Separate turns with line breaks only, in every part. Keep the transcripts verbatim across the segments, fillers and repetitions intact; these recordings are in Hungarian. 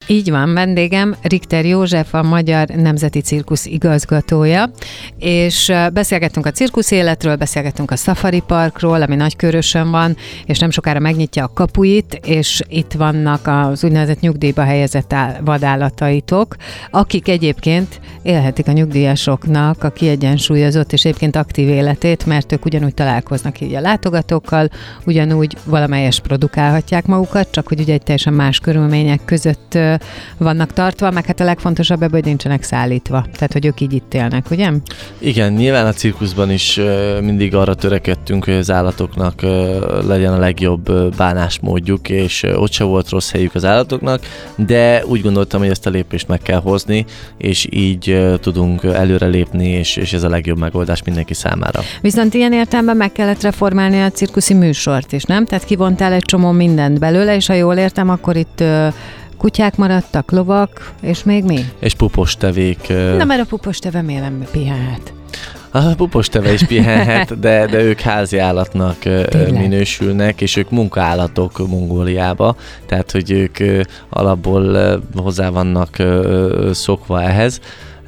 Így van, vendégem Richter József, a Magyar Nemzeti Cirkusz igazgatója, és beszélgettünk a cirkusz életről, beszélgettünk a Safari Parkról, ami Nagykőrösön van, és nem sokára megnyitja a kapuit, és itt vannak az úgynevezett nyugdíjba helyezett vadállataitok, akik egyébként élhetik a nyugdíjasoknak a kiegyensúlyozott és egyébként aktív életét, mert ők ugyanúgy találkoznak így a látogatókkal, ugyanúgy valamelyest produkálhatják magukat, csak hogy ugye egy teljesen más körülmények között vannak tartva, meg hát a legfontosabb ebből, hogy nincsenek szállítva. Tehát, hogy ők így itt élnek, ugye?
Igen, nyilván a cirkuszban is mindig arra törekedtünk, hogy az állatoknak legyen a legjobb bánásmódjuk, és ott se volt rossz helyük az állatoknak, de úgy gondoltam, hogy ezt a lépést meg kell hozni, és így tudunk előrelépni, és, és ez a legjobb megoldás mindenki számára.
Viszont ilyen értelemben meg kellett reformálni a cirkuszi műsort is, nem? Tehát kivontál egy csomó mindent belőle, és ha jól értem, akkor itt kutyák maradtak, lovak, és még mi?
És pupostevék.
Na, mert a puposteve miért nem pihenhet?
A puposteve is pihenhet, de, de ők házi állatnak Tényleg? minősülnek, és ők munkaállatok Mongóliába, tehát hogy ők alapból hozzá vannak szokva ehhez.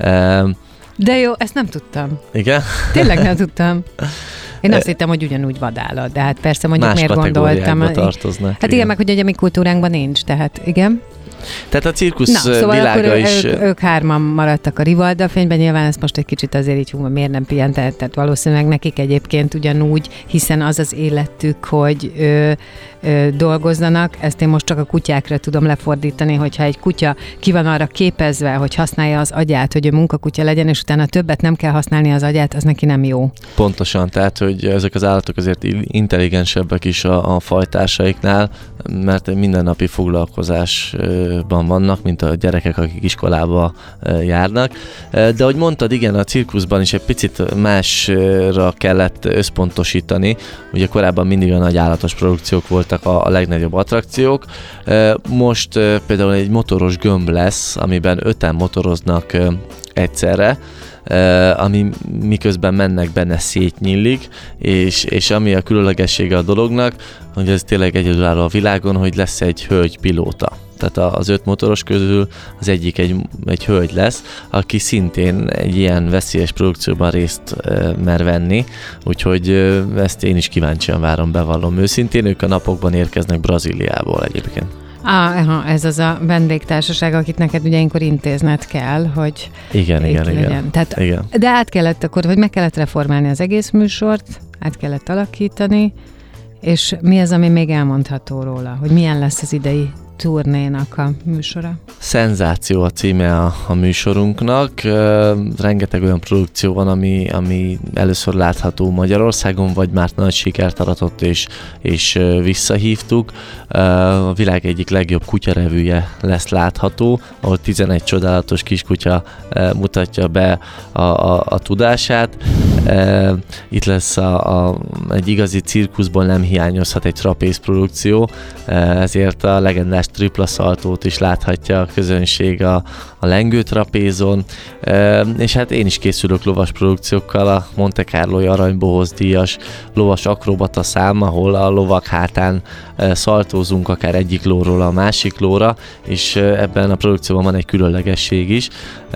De jó, ezt nem tudtam.
Igen?
Tényleg nem tudtam. Én azt hittem, hogy ugyanúgy vadállat, de hát persze mondjuk
Más
miért gondoltam.
tartoznak.
Hát igen, igen, meg hogy a mi kultúránkban nincs, tehát igen.
Tehát a cirkusz
Na, szóval
világa is...
Ők, ők hárman maradtak a Rivalda fényben, nyilván ezt most egy kicsit azért így hú, miért nem pihent, tehát valószínűleg nekik egyébként ugyanúgy, hiszen az az életük, hogy ö, ö, dolgozzanak, ezt én most csak a kutyákra tudom lefordítani, hogyha egy kutya ki van arra képezve, hogy használja az agyát, hogy ő munkakutya legyen, és utána többet nem kell használni az agyát, az neki nem jó. Pontosan,
tehát hogy ezek az állatok azért intelligensebbek is a, a fajtársaiknál, mert mindennapi foglalkozás ban vannak, mint a gyerekek, akik iskolába járnak. De ahogy mondtad, igen, a cirkuszban is egy picit másra kellett összpontosítani. Ugye korábban mindig a nagy állatos produkciók voltak a, a legnagyobb attrakciók. Most például egy motoros gömb lesz, amiben öten motoroznak egyszerre, Uh, ami miközben mennek benne szétnyílik, és, és ami a különlegessége a dolognak, hogy ez tényleg egyedülálló a világon, hogy lesz egy hölgy pilóta. Tehát az öt motoros közül az egyik egy, egy hölgy lesz, aki szintén egy ilyen veszélyes produkcióban részt uh, mer venni, úgyhogy uh, ezt én is kíváncsian várom, bevallom őszintén. Ők a napokban érkeznek Brazíliából egyébként.
Ah, ez az a vendégtársaság, akit neked ugye ilyenkor intézned kell, hogy
igen, igen, igen.
Tehát,
igen.
De át kellett akkor, vagy meg kellett reformálni az egész műsort, át kellett alakítani, és mi az, ami még elmondható róla, hogy milyen lesz az idei turnénak a műsora?
Szenzáció a címe a, a műsorunknak. Uh, rengeteg olyan produkció van, ami, ami először látható Magyarországon, vagy már nagy sikert aratott, és, és uh, visszahívtuk. Uh, a világ egyik legjobb kutyarevűje lesz látható, ahol tizenegy csodálatos kiskutya uh, mutatja be a, a, a tudását. Uh, itt lesz a, a, egy igazi cirkuszból nem hiányozhat egy trapézprodukció, uh, ezért a legendás tripla szaltót is láthatja a közönség a, a lengőtrapézon, e, és hát én is készülök lovas produkciókkal, a Monte Carlói Aranybohóc díjas lovas akrobata szám, ahol a lovak hátán e, szaltózunk akár egyik lóról a másik lóra, és e, ebben a produkcióban van egy különlegesség is.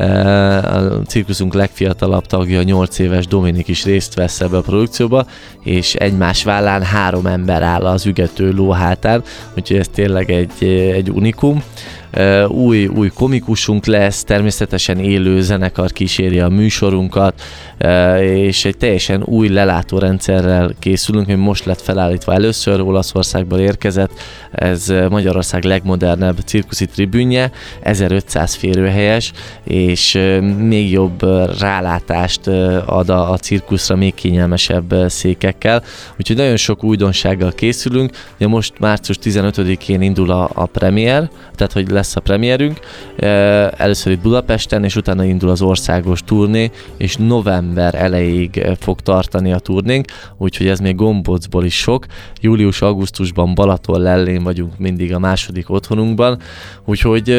E, a cirkuszunk legfiatalabb tagja, nyolc éves Dominik is részt vesz ebbe a produkcióba, és egymás vállán három ember áll az ügető ló hátán, úgyhogy ez tényleg egy egy unikum. Uh, új, új komikusunk lesz, természetesen élő zenekar kíséri a műsorunkat, uh, és egy teljesen új lelátórendszerrel készülünk, ami most lett felállítva először, Olaszországból érkezett. Ez Magyarország legmodernebb cirkuszi tribünje, ezerötszáz férőhelyes, és uh, még jobb rálátást uh, ad a, a cirkuszra, még kényelmesebb uh, székekkel. Úgyhogy nagyon sok újdonsággal készülünk. Ugye most március tizenötödikén indul a, a premier, tehát hogy lesz a premierünk, először itt Budapesten, és utána indul az országos turné, és november elejéig fog tartani a turnénk, úgyhogy ez még gombócból is sok. Július-augusztusban Balaton-Lellén vagyunk mindig a második otthonunkban, úgyhogy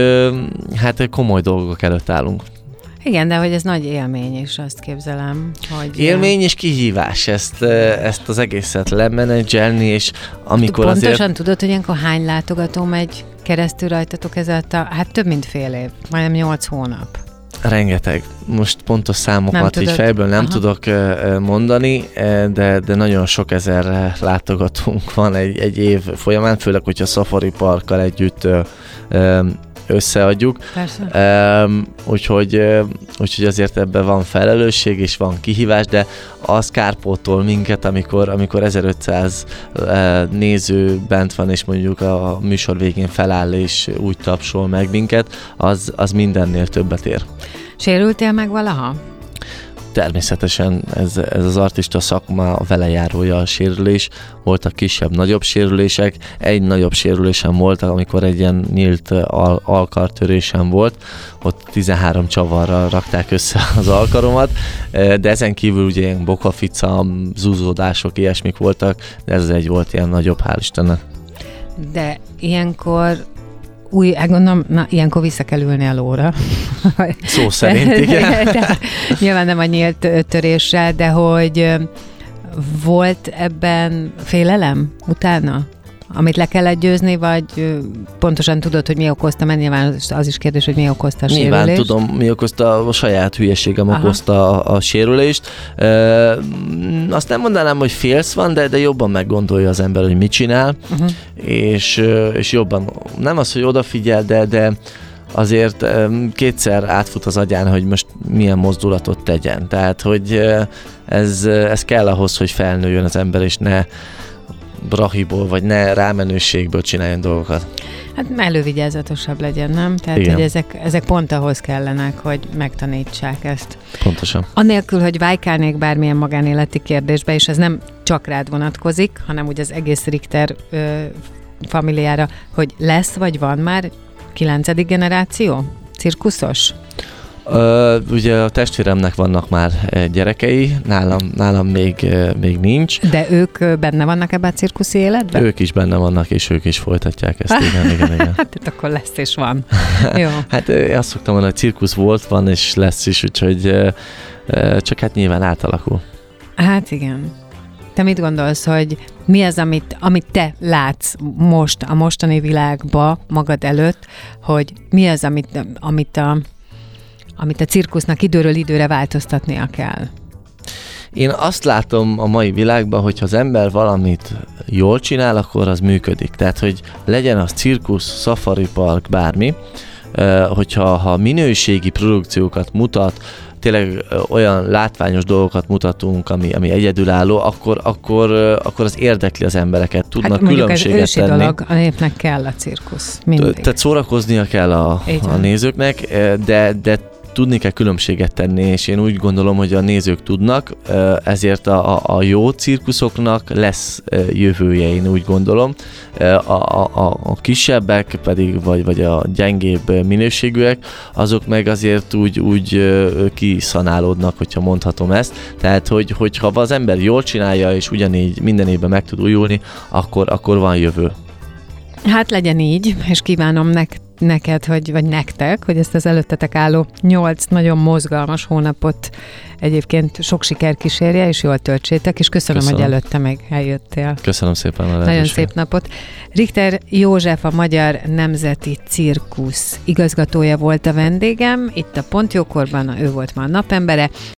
hát komoly dolgok előtt állunk.
Igen, de hogy ez nagy élmény is, azt képzelem. Hogy
élmény és kihívás, ezt, ezt az egészet lemenedzselni, és amikor
Pontosan
azért...
tudod, hogy ilyenkor hány látogató megy keresztül rajtatok ez a, hát több mint fél év, majdnem nyolc hónap.
Rengeteg. Most pontos számokat így fejből nem Aha. tudok mondani, de, de nagyon sok ezer látogatónk van egy, egy év folyamán, főleg, hogyha a Safari Parkkal együtt összeadjuk. Um, úgyhogy, úgyhogy azért ebben van felelősség és van kihívás, de az kárpótol minket, amikor, amikor ezerötszáz uh, néző bent van, és mondjuk a műsor végén feláll és úgy tapsol meg minket, az, az mindennél többet ér.
Sérültél meg valaha?
Természetesen ez, ez az artista szakma velejárója a sérülés. Voltak kisebb, nagyobb sérülések. Egy nagyobb sérülésem volt, amikor egy ilyen nyílt al- alkartörésem volt. Ott tizenhárom csavarral rakták össze az alkaromat, de ezen kívül ugye ilyen bokafica, zúzódások, ilyesmik voltak, de ez egy volt ilyen nagyobb, hál' Istennek.
De ilyenkor új, gondolom, na, ilyenkor vissza kell ülni a lóra.
Szó szerint, igen.
De, nyilván nem a nyílt töréssel, de hogy volt ebben félelem utána? Amit le kellett győzni, vagy pontosan tudod, hogy mi okozta, mert nyilván az is kérdés, hogy mi okozta a
nyilván
sérülést?
Nyilván tudom, mi okozta, a saját hülyeségem Aha. okozta a, a sérülést. E, azt nem mondanám, hogy félsz van, de, de jobban meggondolja az ember, hogy mit csinál, uh-huh. és, és jobban, nem az, hogy odafigyel, de, de azért kétszer átfut az agyán, hogy most milyen mozdulatot tegyen. Tehát, hogy ez, ez kell ahhoz, hogy felnőjön az ember, és ne brahiból, vagy ne rámenőségből csináljon dolgokat.
Hát elővigyázatosabb legyen, nem? Tehát, Igen. hogy ezek, ezek pont ahhoz kellenek, hogy megtanítsák ezt.
Pontosan.
Annélkül, hogy vájkálnék bármilyen magánéleti kérdésbe, és ez nem csak rád vonatkozik, hanem úgy az egész Richter ö, familiára, hogy lesz, vagy van már kilencedik generáció? Cirkuszos?
Uh, ugye a testvéremnek vannak már gyerekei, nálam, nálam még, még nincs.
De ők benne vannak ebben a cirkuszi életben?
Ők is benne vannak, és ők is folytatják ezt, igen, igen, igen.
Hát itt akkor lesz és van. Jó.
Hát azt szoktam mondani, hogy cirkusz volt, van és lesz is, úgyhogy uh, csak hát nyilván átalakul.
Hát igen. Te mit gondolsz, hogy mi az, amit, amit te látsz most a mostani világba magad előtt, hogy mi az, amit, amit a amit a cirkusznak időről időre változtatnia kell?
Én azt látom a mai világban, hogy ha az ember valamit jól csinál, akkor az működik. Tehát, hogy legyen az cirkusz, safari park, bármi, hogyha ha minőségi produkciókat mutat, tényleg olyan látványos dolgokat mutatunk, ami, ami egyedülálló, akkor, akkor, akkor az érdekli az embereket, tudnak hát különbséget ez tenni.
Dolog, a népnek kell a cirkusz, mindig.
Tehát szórakoznia kell a, a nézőknek, de, de tudni kell különbséget tenni, és én úgy gondolom, hogy a nézők tudnak, ezért a, a jó cirkuszoknak lesz jövője, én úgy gondolom. A, a, a kisebbek pedig, vagy, vagy a gyengébb minőségűek, azok meg azért úgy, úgy kiszanálódnak, hogyha mondhatom ezt. Tehát, hogy, hogyha az ember jól csinálja, és ugyanígy minden évben meg tud újulni, akkor, akkor van jövő.
Hát legyen így, és kívánom nek- neked, hogy, vagy nektek, hogy ezt az előttetek álló nyolc nagyon mozgalmas hónapot egyébként sok siker kísérje, és jól töltsétek, és köszönöm, köszönöm. hogy előtte meg eljöttél.
Köszönöm szépen a lehetőséget.
Nagyon szép napot. Richter József, a Magyar Nemzeti Cirkusz igazgatója volt a vendégem, itt a Pont Jókorban, ő volt ma a napembere.